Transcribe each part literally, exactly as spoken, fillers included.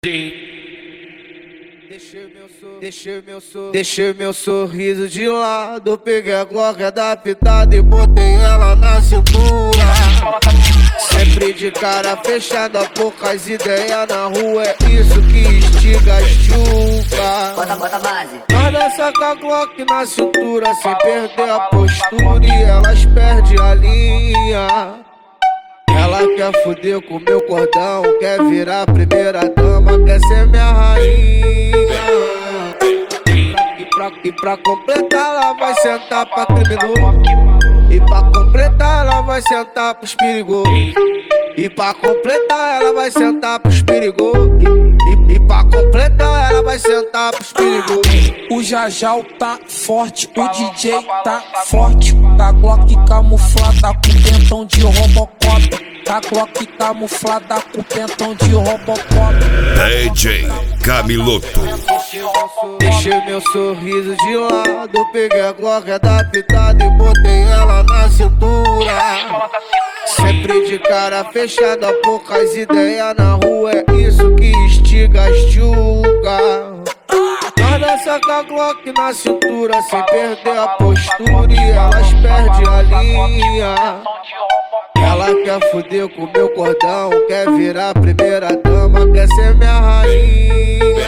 Deixei meu, sor... Deixei, meu sor... Deixei meu sorriso de lado. Peguei a Glock adaptada e botei ela na cintura. Sempre de cara fechada, poucas ideias na rua. É isso que instiga as chuva. Bota, bota base. Mas nessa com a Glock na cintura, sem perder a postura, e elas perdem a linha. Ela quer fuder com meu cordão, quer virar primeira dama, quer ser minha rainha. E pra, e pra completar ela vai sentar pra criminoso. E pra completar ela vai sentar pros perigosos. E pra completar ela vai sentar pros perigosos. E, e, e pra completar ela vai sentar pros perigosos. O Jajal tá forte, o D J tá forte. Da Glock camuflada com pentão de Robocop. Da Glock camuflada com pentão de Robocop. D J Camiloto. Deixei meu sorriso de lado. Peguei a Glock adaptada e botei ela na cintura. Sempre de cara fechada, poucas ideias na rua. É isso que instiga as chuva. Nós dança com a Glock na cintura, sem perder a postura, e elas perdem a linha. Ela quer fuder com meu cordão, quer virar primeira dama, quer ser minha rainha.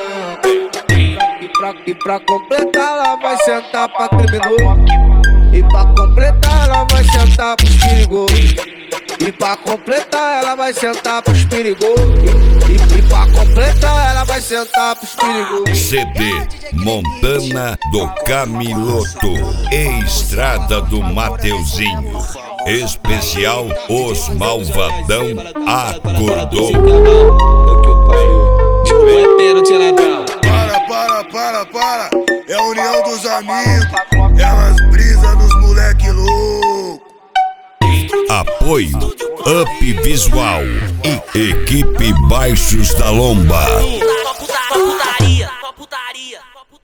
E pra, e pra completar ela vai sentar pra criminoso. E pra completar ela vai sentar pros perigosos. E pra completar ela vai sentar pros perigosos. E, e pra completar ela vai sentar pros perigosos. C D Montana do Camiloto, Estrada do Mateuzinho. Especial Os Malvadão Acordou. Para, para, para, para. É a união dos amigos. Elas brisam nos moleque louco. Apoio Up Visual e Equipe Baixos da Lomba.